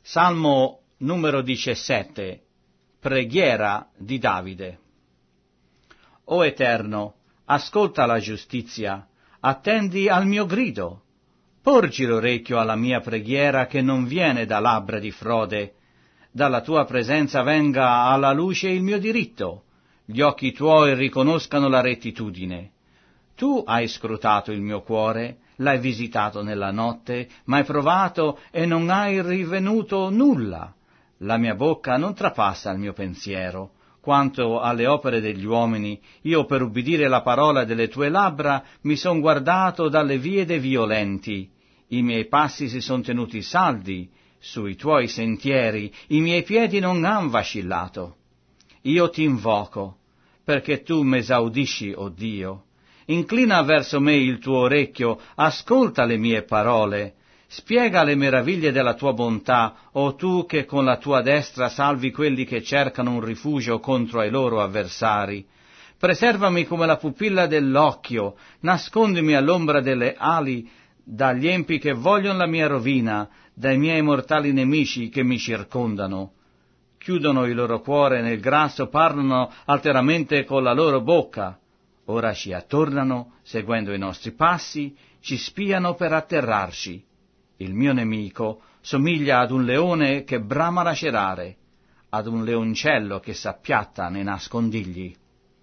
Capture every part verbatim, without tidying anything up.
Salmo numero diciassette. Preghiera di Davide. O Eterno, ascolta la giustizia, attendi al mio grido. Porgi l'orecchio alla mia preghiera che non viene da labbra di frode. Dalla tua presenza venga alla luce il mio diritto. Gli occhi tuoi riconoscano la rettitudine. Tu hai scrutato il mio cuore, l'hai visitato nella notte, m'hai provato e non hai rivenuto nulla. La mia bocca non trapassa il mio pensiero. Quanto alle opere degli uomini, io per ubbidire la parola delle tue labbra mi son guardato dalle vie dei violenti. I miei passi si son tenuti saldi, sui tuoi sentieri i miei piedi non han vaccillato. Io ti invoco, perché tu m'esaudisci, o Dio. Inclina verso me il tuo orecchio, ascolta le mie parole. Spiega le meraviglie della tua bontà, o tu che con la tua destra salvi quelli che cercano un rifugio contro i loro avversari. Preservami come la pupilla dell'occhio, nascondimi all'ombra delle ali dagli empi che vogliono la mia rovina, dai miei mortali nemici che mi circondano. Chiudono il loro cuore nel grasso, parlano alteramente con la loro bocca. Ora ci attornano, seguendo i nostri passi, ci spiano per atterrarci. Il mio nemico somiglia ad un leone che brama a lacerare, ad un leoncello che s'appiatta nei nascondigli.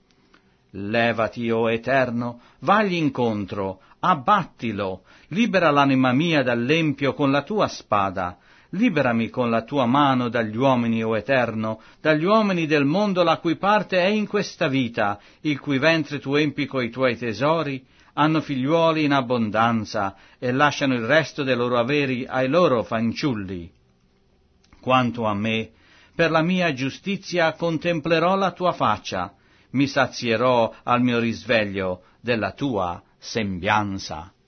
Levati, o Eterno, vagli incontro, abbattilo, libera l'anima mia dall'empio con la tua spada, liberami con la tua mano dagli uomini, o Eterno, dagli uomini del mondo la cui parte è in questa vita, il cui ventre tu empi coi tuoi tesori, hanno figliuoli in abbondanza e lasciano il resto dei loro averi ai loro fanciulli. Quanto a me, per la mia giustizia contemplerò la tua faccia, mi sazierò al mio risveglio della tua sembianza.